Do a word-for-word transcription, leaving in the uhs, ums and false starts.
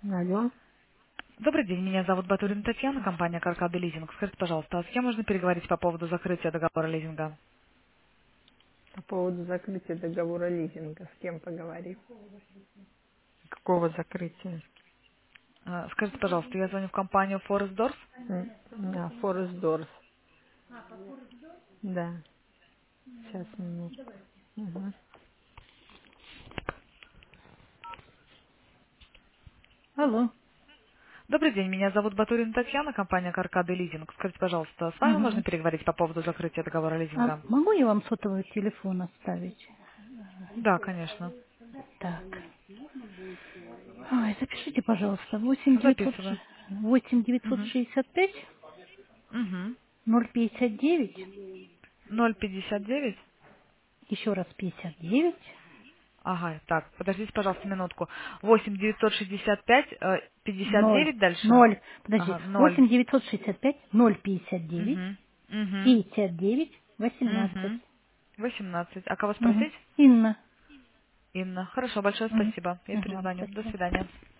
Алло. Добрый день, меня зовут Батурина Татьяна, компания Каркады Лизинг. Скажите, пожалуйста, а с кем можно переговорить по поводу закрытия договора лизинга? По поводу закрытия договора лизинга. С кем поговорим? Какого закрытия? А, Скажите, пожалуйста, я звоню в компанию Forest Doors. М, Да, Форест Дорс. Да. Сейчас, минутку. Мгм. Алло. Добрый день, меня зовут Батурина Татьяна, компания Каркады Лизинг. Скажите, пожалуйста, с вами можно Мгм. переговорить по поводу закрытия договора А лизинга? могу я вам сотовый телефон оставить? Да, конечно. Так. Ой, запишите, пожалуйста, восемь девятьсот Записываю. восемь девятьсот Угу. шестьдесят пять Угу. ноль пятьдесят девять, ноль пятьдесят девять. еще раз пятьдесят девять, Ага, так, подождите, пожалуйста, минутку. восемь девятьсот шестьдесят пять, э, пятьдесят ноль девять дальше. ноль, подожди, Ага, ноль. восемь девятьсот шестьдесят пять ноль пятьдесят девять Угу. Угу. пятьдесят девять восемнадцать. Угу. восемнадцать. А кого Мгм. спросить? Инна. Инна. Хорошо, большое Мгм. спасибо. Я Мгм, ладно, перезвоню. До спасибо. свидания.